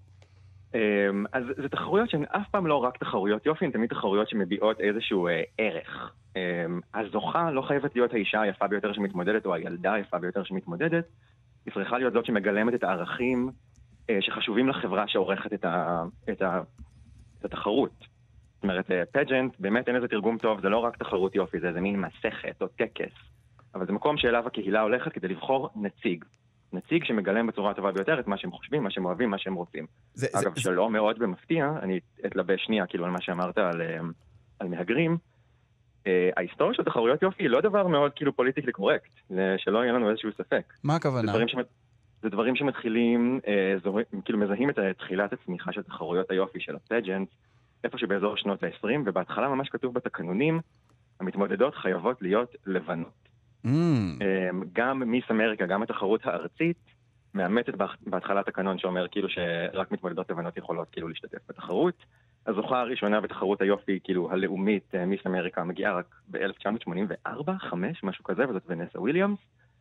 אז זה תחרויות שהן אף פעם לא רק תחרויות יופי, הן תמיד תחרויות שמביאות איזשהו ערך. הזוכה לא חייבת להיות האישה היפה ביותר שמתמודדת, או הילדה היפה ביותר שמתמודדת. היא צריכה להיות זאת שמגלמת את הערכים שחשובים לחברה שעורכת את, ה, את, ה, את התחרות. זאת אומרת, פג'נט, באמת אין איזה תרגום טוב, זה לא רק תחרות יופי, זה איזה מין מסכת או טקס. אבל זה מקום שאליו הקהילה הולכת כדי לבחור נציג. נציג שמגלם בצורה הטובה ביותר את מה שהם חושבים, מה שהם אוהבים, מה שהם רוצים. זה, אגב, זה, שלא זה... מאוד במפתיע, אני אתלבש שנייה כאילו על מה שאמרת על, על מהגרים, ההיסטוריה של תחרויות יופי היא לא דבר מאוד כאילו פוליטיקלי קורקט, שלא יהיה לנו איזשהו ספק. מה הכוונה? זה דברים שמת... זה דברים שמתחילים, אה, זו, כאילו מזהים את תחילת הצמיחה של תחרויות היופי של הפג'נט, איפה שבאזור שנות ה-עשרים, ובהתחלה ממש כתוב בתקנונים, המתמודדות חייבות להיות לבנות. Mm. אה, גם מיס אמריקה, גם התחרות הארצית, מאמצת בהתחלה תקנון שאומר כאילו שרק מתמודדות לבנות יכולות כאילו להשתתף בתחרות. הזוכה הראשונה בתחרות היופי, כאילו הלאומית, מיס אמריקה, מגיעה רק ב-אלף תשע מאות שמונים וארבע, חמש, משהו כזה, וזאת ונסה וויליאמס.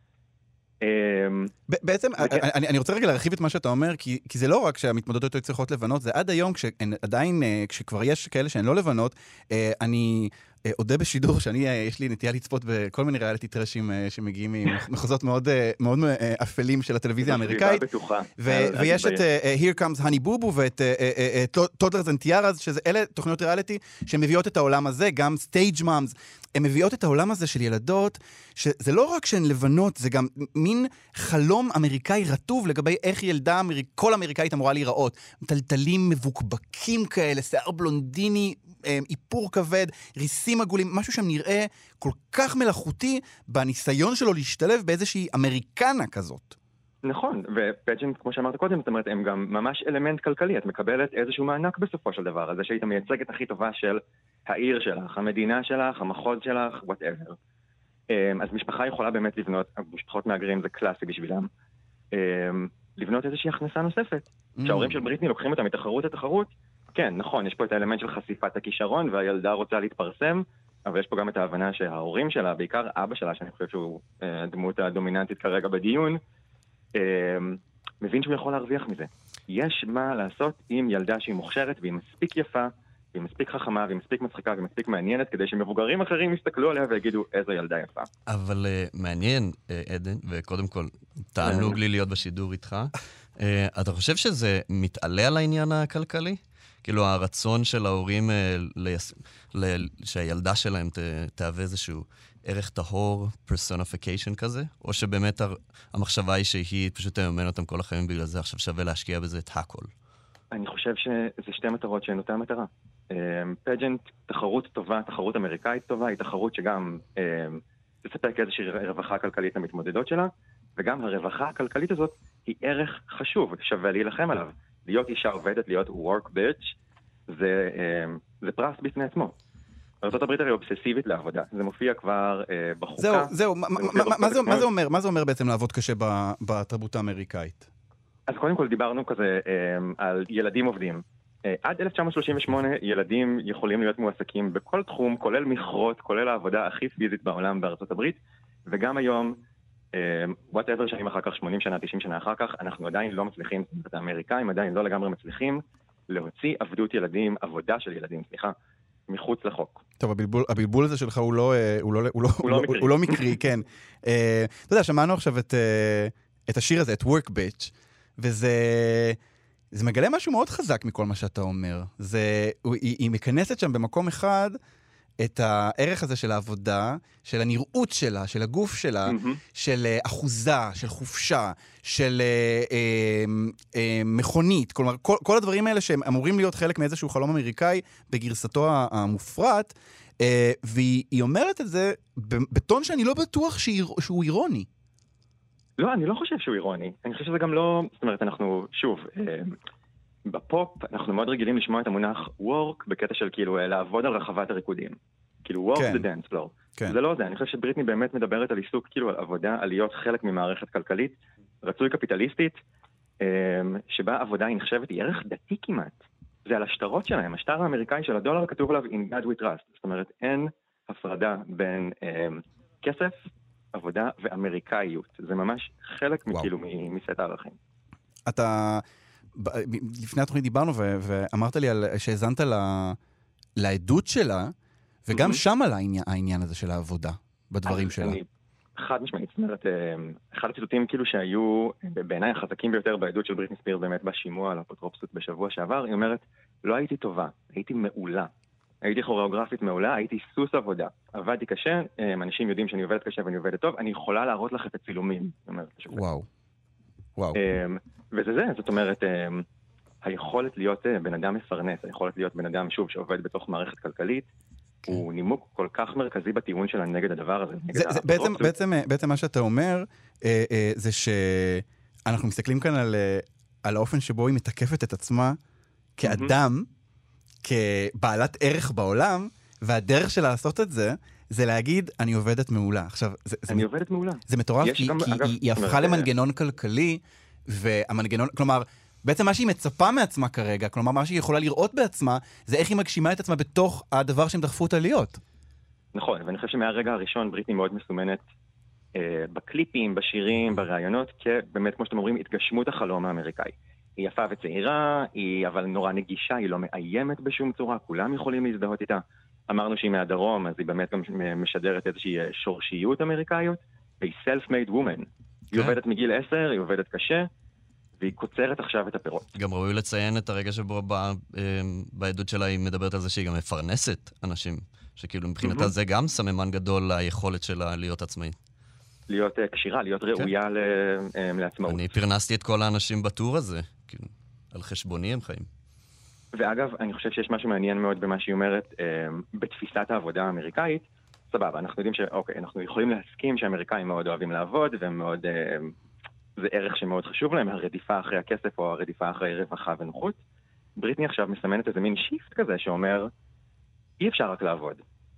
בעצם, אני, אני רוצה רגע להרחיב את מה שאתה אומר, כי, כי זה לא רק שהמתמודדות היו צריכות לבנות, זה עד היום, כשעדיין, כשכבר יש כאלה שהן לא לבנות, אני עודה בשידור שאני, יש לי נטייה לצפות בכל מיני ריאליטי טרשים שמגיעים ממחוזות מאוד, מאוד אפלים של הטלוויזיה האמריקאית, ויש את Here Comes Honey Boo Boo ואת Toddlers and Tiaras, שאלה תוכניות ריאליטי שמביאות את העולם הזה, גם Stage Moms, הן מביאות את העולם הזה של ילדות, שזה לא רק שהן לבנות, זה גם מין חלום אמריקאי רטוב לגבי איך ילדה אמריק, כל אמריקאית אמורה להיראות. טלטלים מבוקבקים כאלה, שיער בלונדיני, איפור כבד, ריסים עגולים, משהו שם נראה כל כך מלאכותי בניסיון שלו להשתלב באיזושהי אמריקנה כזאת. נכון, ופג'נט, כמו שאמרת קודם, זאת אומרת, הם גם ממש אלמנט כלכלי, את מקבלת איזשהו מענק בסופו של דבר, זה שהיית מייצגת הכי טובה של העיר שלך, המדינה שלך, המחוז שלך, whatever. אז משפחה יכולה באמת לבנות, משפחות מהגרים זה קלאסי בשבילם, לבנות איזושהי הכנסה נוספת. שההורים של בריטני לוקחים אותה מתחרות לתחרות, כן, נכון, יש פה את האלמנט של חשיפת הכישרון, והילדה רוצה להתפרסם, אבל יש פה גם את ההבנה שההורים שלה, בעיקר אבא שלה, שאני חושב שהוא הדמות הדומיננטית כרגע בדיון, מבין שהוא יכול להרוויח מזה. יש מה לעשות עם ילדה שהיא מוכשרת, והיא מספיק יפה, והיא מספיק חכמה, והיא מספיק מצחיקה, והיא מספיק מעניינת, כדי שמבוגרים אחרים יסתכלו עליה ויגידו איזו ילדה יפה. אבל uh, מעניין, uh, עדן, וקודם כל, תענוג לי להיות בשידור איתך. Uh, אתה חושב שזה מתעלה על העניין הכלכלי? כאילו, הרצון של ההורים uh, ליס... ל... שהילדה שלהם ת... תהווה איזשהו ערך טהור, personification כזה? או שבאמת המחשבה היא שהיא פשוט תממן אותם כל החיים בגלל זה, עכשיו שווה להשקיע בזה את הכל? אני חושב שזה שתי מטרות שהן אותה מטרה. פג'נט, תחרות טובה, תחרות אמריקאית טובה, היא תחרות שגם תספק איזושהי רווחה כלכלית למתמודדות שלה, וגם הרווחה הכלכלית הזאת היא ערך חשוב, שווה להילחם עליו. להיות אישה עובדת, להיות work bitch, זה, זה פרס בפני עצמו. ארצות הברית הרי אובססיבית לעבודה, זה מופיע כבר בחוקה. זהו, זהו, מה זה אומר? מה זה אומר בעצם לעבוד קשה בתרבות האמריקאית? אז קודם כל דיברנו כזה על ילדים עובדים. עד אלף תשע מאות שלושים ושמונה ילדים יכולים להיות מועסקים בכל תחום, כולל מכרות, כולל העבודה הכי פיזית בעולם בארצות הברית, וגם היום, whatever שנים אחר כך, שמונים שנה, תשעים שנה אחר כך, אנחנו עדיין לא מצליחים, את האמריקאים עדיין לא לגמרי מצליחים, להוציא עבדות ילדים, עבודה של ילדים, סליחה, מחוץ לחוק. טוב, הבלבול, הבלבול הזה שלך הוא לא, הוא לא, הוא לא, הוא לא, הוא לא מקרי, כן. אתה יודע, שמענו עכשיו את, את השיר הזה, את Work Bitch, וזה זה מגלה משהו מאוד חזק מכל מה שאתה אומר. זה, היא, היא מכנסת שם במקום אחד את הערך הזה של העבודה, של הנראות שלה, של הגוף שלה, mm-hmm. של אחוזה, של חופשה, של אה, אה, אה, מכונית. כלומר, כל, כל הדברים האלה שהם אמורים להיות חלק מאיזשהו חלום אמריקאי בגרסתו המופרט, אה, והיא אומרת את זה בטון שאני לא בטוח שהיא, שהוא אירוני. לא, אני לא חושב שהוא אירוני. אני חושב שזה גם לא... זאת אומרת, אנחנו, שוב, אה, בפופ אנחנו מאוד רגילים לשמוע את המונח work בקטע של כאילו לעבוד על רחבת הריקודים. כאילו work כן. the dance floor. כן. זה לא זה. אני חושב שבריטני באמת מדברת על עיסוק, כאילו על עבודה, על להיות חלק ממערכת כלכלית, רצוי קפיטליסטית, אה, שבה עבודה היא נחשבת, היא ערך דתי כמעט. זה על השטרות שלהם. השטר האמריקאי של הדולר כתוב עליו in God we trust. זאת אומרת, אין הפרדה בין אה, כסף, עבודה ואמריקאיות. זה ממש חלק מכאילו מסט הערכים. אתה, לפני התוכנית דיברנו ואמרת לי שהזנת לעדות שלה, וגם שם על העניין הזה של העבודה, בדברים שלה. חד משמעית, זאת אומרת, אחד הציטוטים כאילו שהיו בעיניי החזקים ביותר בעדות של בריטני ספירס באמת בשימוע על אפוטרופסות בשבוע שעבר, היא אומרת, לא הייתי טובה, הייתי מעולה. הייתי כוריאוגרפית מעולה, הייתי סוס עבודה. עבדתי קשה, אנשים יודעים שאני עובדת קשה ואני עובדת טוב, אני יכולה להראות לך את הצילומים. וואו. וואו. וזה זה, זאת אומרת, היכולת להיות בן אדם מפרנס, היכולת להיות בן אדם, שוב, שעובד בתוך מערכת כלכלית, הוא נימוק כל כך מרכזי בטיעון שלה נגד הדבר הזה. בעצם מה שאתה אומר, זה שאנחנו מסתכלים כאן על האופן שבו היא מתקפת את עצמה כאדם, כבעלת ערך בעולם, והדרך שלה לעשות את זה, זה להגיד, אני עובדת מעולה. עכשיו, זה, אני זה, עובדת מעולה. זה מטורף, כי, גם, כי אגב, היא, היא הפכה למנגנון כלכלי, והמנגנון, כלומר, בעצם מה שהיא מצפה מעצמה כרגע, כלומר, מה שהיא יכולה לראות בעצמה, זה איך היא מגשימה את עצמה בתוך הדבר שהם דחפו אותה להיות. נכון, ואני חושב שמהרגע הראשון, בריטני מאוד מסומנת אה, בקליפים, בשירים, ברעיונות, כבאמת, כמו שאתם אומרים, התגשמות החלום האמריקאי. היא יפה וצעירה, היא אבל נורא נגישה, היא לא מאיימת בשום צורה, כולם יכולים להזדהות איתה. אמרנו שהיא מהדרום, אז היא באמת גם משדרת איזושהי שורשיות אמריקאיות, והיא self-made woman. היא עובדת מגיל עשר, היא עובדת קשה, והיא קוצרת עכשיו את הפירות. גם ראוי לציין את הרגע שבו בעדות שלה היא מדברת על זה שהיא גם מפרנסת אנשים, שכאילו מבחינתה זה גם סממן גדול ליכולת שלה להיות עצמאית. להיות קשירה, להיות ראויה לעצמאות. אני פרנסתי את כל האנשים בטור הזה, כאילו, על חשבוני הם חיים. ואגב, אני חושב שיש משהו מעניין מאוד במה שהיא אומרת, בתפיסת העבודה האמריקאית, סבבה, אנחנו יודעים שאוקיי, אנחנו יכולים להסכים שהאמריקאים מאוד אוהבים לעבוד, ומאוד, זה ערך שמאוד חשוב להם, הרדיפה אחרי הכסף או הרדיפה אחרי רווחה ונוחות. בריטני עכשיו מסמנת איזה מין שיפט כזה שאומר, אי אפשר רק לעבוד.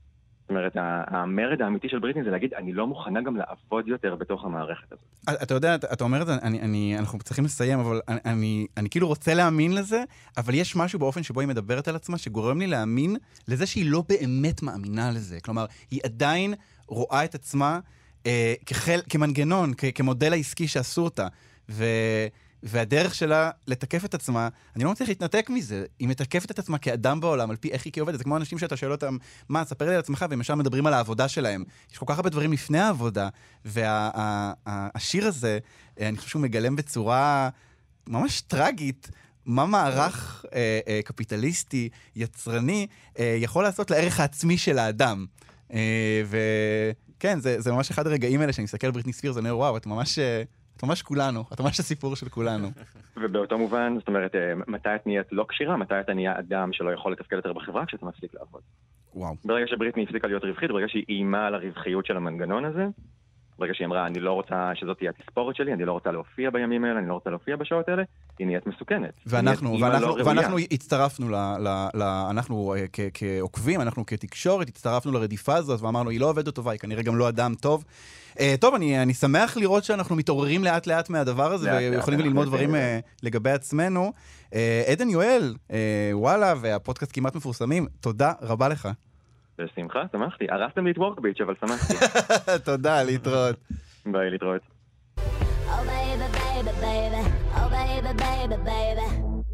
זאת אומרת, המרד האמיתי של בריטני זה להגיד, אני לא מוכנה גם לעבוד יותר בתוך המערכת הזאת. אתה יודע, אתה אומר את זה, אני, אני, אנחנו צריכים לסיים, אבל אני, אני, אני כאילו רוצה להאמין לזה, אבל יש משהו באופן שבו היא מדברת על עצמה, שגורם לי להאמין לזה שהיא לא באמת מאמינה לזה. כלומר, היא עדיין רואה את עצמה אה, כחל, כמנגנון, כ, כמודל העסקי שעשו אותה, ו... והדרך שלה לתקף את עצמה, אני לא מצליח להתנתק מזה. היא מתקפת את עצמה כאדם בעולם, על פי איך היא כעובדת. זה כמו אנשים שאתה שואל אותם, מה, ספר לי על עצמך, והם ישר מדברים על העבודה שלהם. יש כל כך הרבה דברים לפני העבודה, והשיר הזה, אני חושב שהוא מגלם בצורה ממש טרגית, מה מערך אה, אה, קפיטליסטי, יצרני, אה, יכול לעשות לערך העצמי של האדם. אה, וכן, זה, זה ממש אחד הרגעים האלה שאני מסתכל על בריטני ספירס, אני אומר, וואו, את ממש... את ממש כולנו, את ממש הסיפור של כולנו. ובאותו מובן, זאת אומרת, מתי את נהיית לא קשירה, מתי אתה נהיה אדם שלא יכול לתפקד יותר בחברה כשאתה מפסיק לעבוד. וואו. ברגע שבריטני הפסיקה להיות רווחית, ברגע שהיא איימה על הרווחיות של המנגנון הזה, ברגע שהיא אמרה, אני לא רוצה שזאת תהיה התספורת שלי, אני לא רוצה להופיע בימים האלה, אני לא רוצה להופיע בשעות האלה, היא נהיית מסוכנת. ואנחנו, ואנחנו, ואנחנו הצטרפנו, ל, ל, ל, אנחנו כ, כעוקבים, אנחנו כתקשורת, הצטרפנו לרדיפה הזאת, ואמרנו, היא לא עובדת טובה, היא כנראה גם לא אדם טוב. Uh, טוב, אני, אני שמח לראות שאנחנו מתעוררים לאט לאט מהדבר הזה, ויכולים ללמוד דברים uh, לגבי עצמנו. Uh, עדן יואל, uh, וואלה, והפודקאסט כמעט מפורסמים, תודה רבה לך. בשמחה, שמחתי. הרסתם לי את וורקביץ', אבל שמחתי. תודה, להתראות. ביי, להתראות. Oh baby, baby, baby. Oh baby, baby, baby.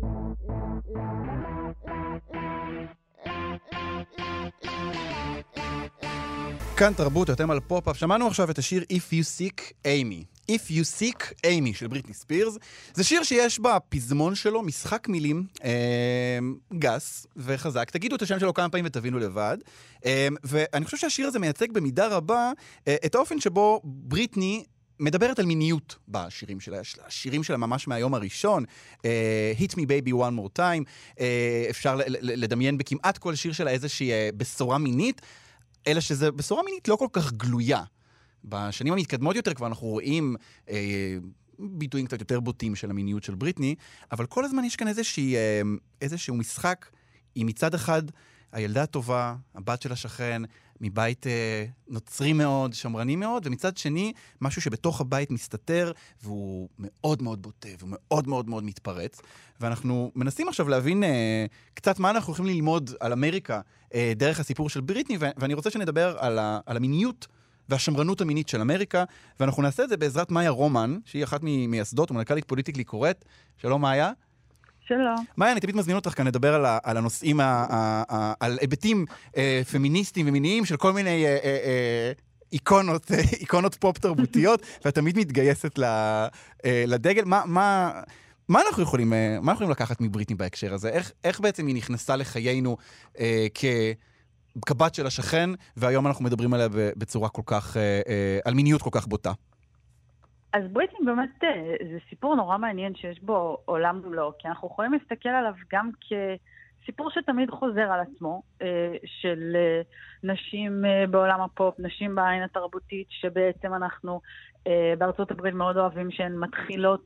כאן תרבות, אתם על פופ-אפ. שמענו עכשיו את השיר If You Seek Amy. If You Seek Amy של בריטני ספירס. זה שיר שיש בפזמון שלו משחק מילים אה, גס וחזק. תגידו את השם שלו כמה פעמים ותבינו לבד. אה, ואני חושב שהשיר הזה מייצג במידה רבה אה, את האופן שבו בריטני מדברת על מיניות בשירים שלה, השירים שלה ממש מהיום הראשון, uh, Hit Me Baby One More Time, uh, אפשר ל- ל- לדמיין בכמעט כל שיר שלה איזושהי uh, בשורה מינית, אלא שזה בשורה מינית לא כל כך גלויה. בשנים המתקדמות יותר כבר אנחנו רואים uh, ביטויים קצת יותר בוטים של המיניות של בריטני, אבל כל הזמן יש כאן איזושהי, uh, איזשהו משחק, היא מצד אחד הילדה הטובה, הבת של השכן, מבית אה, נוצרי מאוד, שמרני מאוד, ומצד שני, משהו שבתוך הבית מסתתר, והוא מאוד מאוד בוטה, והוא מאוד מאוד מאוד מתפרץ. ואנחנו מנסים עכשיו להבין אה, קצת מה אנחנו יכולים ללמוד על אמריקה אה, דרך הסיפור של בריטני, ו- ואני רוצה שנדבר על, ה- על המיניות והשמרנות המינית של אמריקה, ואנחנו נעשה את זה בעזרת מאיה רומן, שהיא אחת ממייסדות ומנכ"לית פוליטיקלי קורט. שלום מאיה. שלום. מאיה, אני תמיד מזמין אותך כאן לדבר על, ה, על הנושאים, ה, ה, ה, על היבטים אה, פמיניסטיים ומיניים של כל מיני אה, אה, אה, איקונות, אה, איקונות פופ תרבותיות, ואת תמיד מתגייסת ל, אה, לדגל. מה, מה, מה אנחנו יכולים, אה, מה אנחנו יכולים לקחת מבריטני בהקשר הזה? איך, איך בעצם היא נכנסה לחיינו אה, כבת של השכן, והיום אנחנו מדברים עליה בצורה כל כך, אה, אה, על מיניות כל כך בוטה? אז בריטני באמת זה סיפור נורא מעניין שיש בו עולם ומלואו, כי אנחנו יכולים להסתכל עליו גם כסיפור שתמיד חוזר על עצמו, של נשים בעולם הפופ, נשים בעין התרבותית, שבעצם אנחנו בארצות הברית מאוד אוהבים שהן מתחילות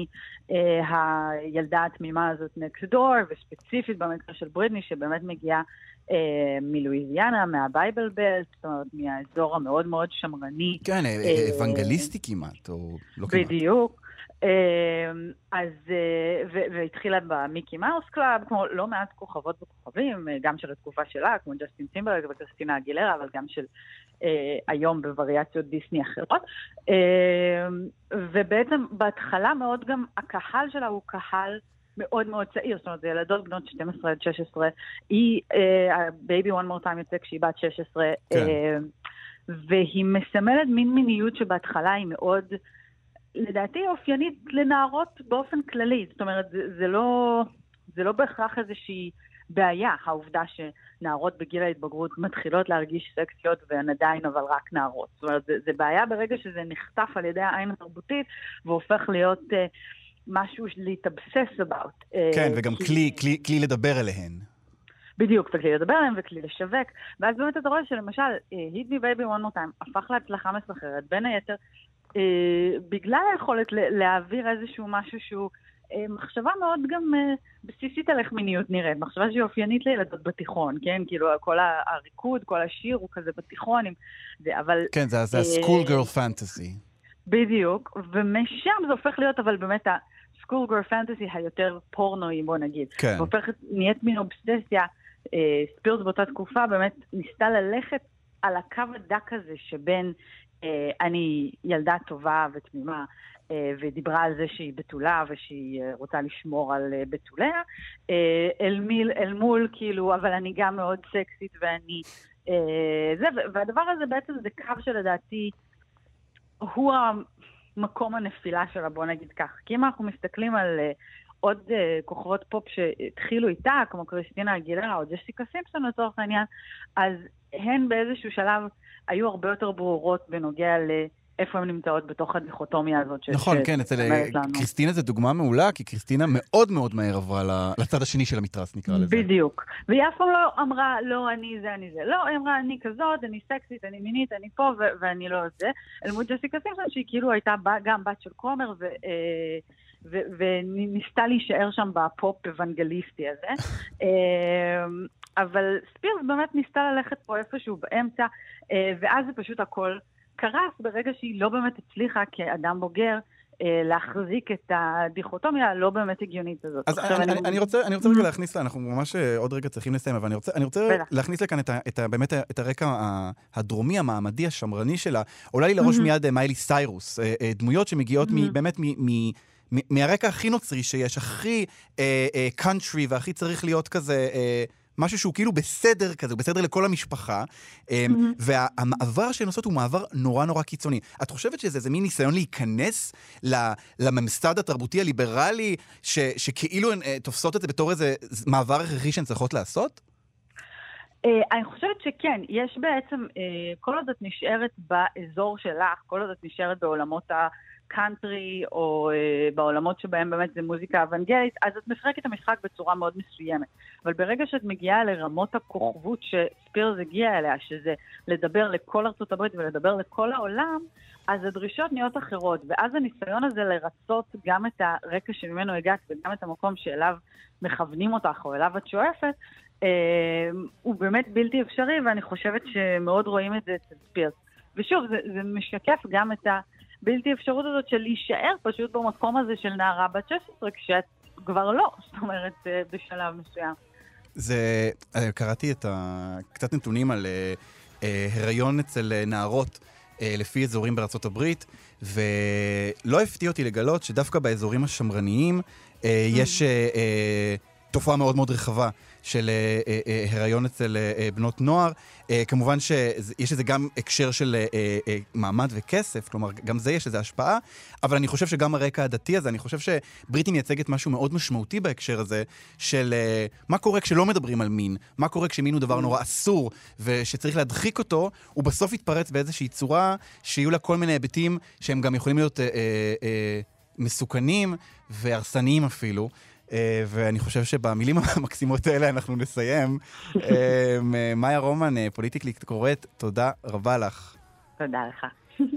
מהילדה התמימה הזאת next door, וספציפית במקרה של בריטני שבאמת מגיעה מלואיזיאנה, מהבייבל בלט, זאת אומרת, מהאזור המאוד מאוד שמרני. כן, אוונגליסטי כמעט, או לא כמעט. בדיוק. אז, והתחילה במיקי מאוס קלאב, כמו לא מעט כוכבות וכוכבים, גם של התקופה שלה, כמו ג'סטין טימברלייק וקריסטינה אגילרה, אבל גם של היום בווריאציות דיסני אחרות. ובעצם בהתחלה מאוד גם הקהל שלה הוא קהל מאוד מאוד צעיר, זאת אומרת, זה ילדות בנות שתים עשרה עד שש עשרה, היא, בייבי וואן מור טיים יוצא כשהיא בת שש עשרה, והיא מסמלת מין מיניות שבהתחלה היא מאוד, לדעתי, אופיינית לנערות באופן כללי, זאת אומרת, זה, זה לא, זה לא בהכרח איזושהי בעיה, העובדה שנערות בגיל ההתבגרות מתחילות להרגיש סקסיות, והן עדיין אבל רק נערות. זאת אומרת, זה, זה בעיה ברגע שזה נחטף על ידי העין התרבותית, והופך להיות uh, משהו להתאבסס about. כן, uh, וגם כי... כלי, כלי, כלי לדבר אליהן. בדיוק, וכלי לדבר עליהם וכלי לשווק. ואז באמת אתה רואה שלמשל, Hit Me Baby One More Time הפך להצלחה מסחררת, בין היתר, uh, בגלל היכולת להעביר איזשהו משהו שהוא מחשבה מאוד גם בסיסית על איך מיניות נראית, מחשבה שהיא אופיינית לילדות בתיכון, כן? כאילו, כל הריקוד, כל השיר הוא כזה בתיכון, אבל... כן, זה ה-school girl fantasy. בדיוק, ומשם זה הופך להיות, אבל באמת ה-school girl fantasy היותר פורנואי, בוא נגיד. כן. והופכת, נהיית מין אובססיה, ספירס באותה תקופה באמת ניסתה ללכת על הקו הדק הזה שבין אני ילדה טובה ותמימה, ודיברה על זה שהיא בתולה ושהיא רוצה לשמור על בתוליה, אל, מיל, אל מול כאילו, אבל אני גם מאוד סקסית ואני... זה, והדבר הזה בעצם זה קו שלדעתי הוא המקום הנפילה שלה, בוא נגיד כך. כי אם אנחנו מסתכלים על עוד כוכבות פופ שהתחילו איתה, כמו קריסטינה אגילרה או ג'סיקה סימפסון לצורך העניין, אז הן באיזשהו שלב היו הרבה יותר ברורות בנוגע לאיפה הן נמצאות בתוך הדיכוטומיה הזאת. נכון, כן, אצל קריסטינה זו דוגמה מעולה, כי קריסטינה מאוד מאוד מהר עברה לצד השני של המתרס, נקרא לזה. בדיוק. והיא אף פעם לא אמרה, לא, אני זה, אני זה. לא, היא אמרה, אני כזאת, אני סקסית, אני מינית, אני פה, ואני לא זה. אל מול ג'סיקה סימפסון, שהיא כאילו הייתה גם בת של כומר, ו... וניסתה להישאר שם בפופ אוונגליסטי הזה. אבל ספירס באמת ניסתה ללכת פה איפשהו באמצע, ואז זה פשוט הכל קרס ברגע שהיא לא באמת הצליחה כאדם בוגר להחזיק את הדיכוטומיה הלא באמת הגיונית הזאת. אז אני רוצה רגע להכניס לה, אנחנו ממש עוד רגע צריכים לסיים, אבל אני רוצה להכניס לכאן באמת את הרקע הדרומי, המעמדי, השמרני שלה. עולה לי לראש מיד מיילי סיירוס, דמויות שמגיעות באמת מ... מהרקע הכי נוצרי שיש, הכי קאנטרי, והכי צריך להיות כזה, משהו שהוא כאילו בסדר כזה, הוא בסדר לכל המשפחה, והמעבר שהן עושות הוא מעבר נורא נורא קיצוני. את חושבת שזה איזה מין ניסיון להיכנס לממסד התרבותי הליברלי, שכאילו הן תופסות את זה בתור איזה מעבר הכרחי שהן צריכות לעשות? אני חושבת שכן, יש בעצם, כל עוד את נשארת באזור שלך, כל עוד את נשארת בעולמות ה... קאנטרי, או uh, בעולמות שבהם באמת זה מוזיקה אוונגלית, אז את משחקת את המשחק בצורה מאוד מסוימת. אבל ברגע שאת מגיעה לרמות הכוכבות שספירס הגיעה אליה, שזה לדבר לכל ארצות הברית ולדבר לכל העולם, אז הדרישות נהיות אחרות, ואז הניסיון הזה לרצות גם את הרקע שממנו הגעת, וגם את המקום שאליו מכוונים אותך, או אליו את שואפת, אה, הוא באמת בלתי אפשרי, ואני חושבת שמאוד רואים את זה אצל ספירס. ושוב, זה, זה משקף גם את ה... בלתי אפשרות הזאת של להישאר פשוט במקום הזה של נערה בת שש עשרה, כשאת כבר לא, זאת אומרת, בשלב מסוים. זה, קראתי את ה... קצת נתונים על אה, הריון אצל נערות אה, לפי אזורים בארצות הברית, ולא הפתיע אותי לגלות שדווקא באזורים השמרניים אה, יש אה, אה, תופעה מאוד מאוד רחבה של אה, אה, הריון אצל אה, בנות נוער. אה, כמובן שיש לזה גם הקשר של אה, אה, מעמד וכסף, כלומר גם זה יש לזה השפעה, אבל אני חושב שגם הרקע הדתי הזה, אני חושב שבריטני מייצגת משהו מאוד משמעותי בהקשר הזה, של אה, מה קורה כשלא מדברים על מין, מה קורה כשמין הוא דבר נורא אסור, ושצריך להדחיק אותו, הוא בסוף יתפרץ באיזושהי צורה, שיהיו לה כל מיני היבטים שהם גם יכולים להיות אה, אה, אה, מסוכנים והרסניים אפילו. Uh, ואני חושב שבמילים המקסימות האלה אנחנו נסיים. uh, מאיה רומן, פוליטיקלי קורט, תודה רבה לך. תודה לך.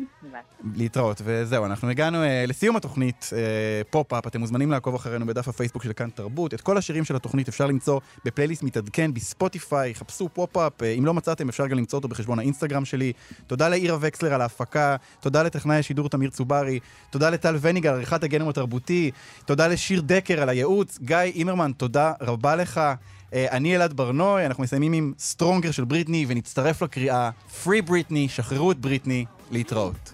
להתראות, וזהו, אנחנו הגענו uh, לסיום התוכנית uh, פופ-אפ. אתם מוזמנים לעקוב אחרינו בדף הפייסבוק של כאן תרבות. את כל השירים של התוכנית אפשר למצוא בפלייליסט מתעדכן בספוטיפיי, חפשו פופ-אפ. uh, אם לא מצאתם אפשר גם למצוא אותו בחשבון האינסטגרם שלי. תודה לאירה וקסלר על ההפקה, תודה לטכנאי השידור תמיר צוברי, תודה לטל וניגל על עריכת הגנום התרבותי, תודה לשיר דקר על הייעוץ, גיא אימרמן, תודה רבה לך. Uh, אני אלעד ברנוי, אנחנו מסיימים עם סטרונגר של בריטני ונצטרף לקריאה פרי בריטני, שחררו את בריטני, להתראות.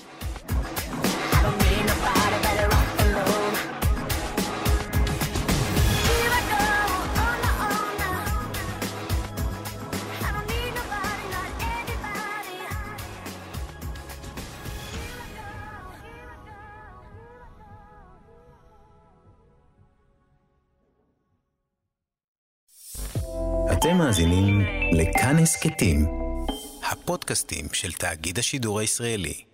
אתם מאזינים לכאן הסכתים, הפודקאסטים של תאגיד השידור הישראלי.